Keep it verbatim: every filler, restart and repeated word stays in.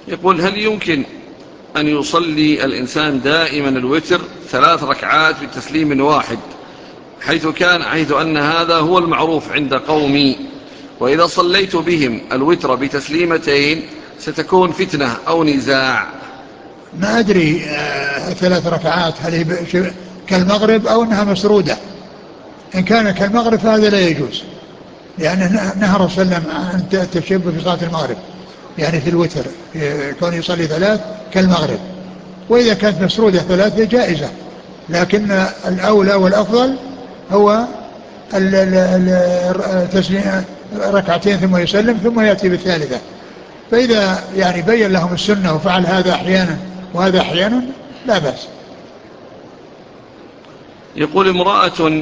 يقول: هل يمكن أن يصلي الإنسان دائما الوتر ثلاث ركعات بتسليم واحد، حيث كان حيث أن هذا هو المعروف عند قومي، وإذا صليت بهم الوتر بتسليمتين ستكون فتنة أو نزاع؟ ما أدري آه ثلاث ركعات هل هي كالمغرب أو أنها مسرودة. إن كان كالمغرب فهذا لا يجوز، لأن نهى الرسول صلى الله عليه وسلم عن التشبه في صلاة المغرب، يعني في الوتر كون يصلي ثلاث كالمغرب. وإذا كانت مسرودة ثلاثة جائزة، لكن الأولى والأفضل هو التسليم ركعتين ثم يسلم ثم يأتي بالثالثة. فإذا يعني بين لهم السنة وفعل هذا أحيانا وهذا أحيانا لا بأس. يقول: امرأة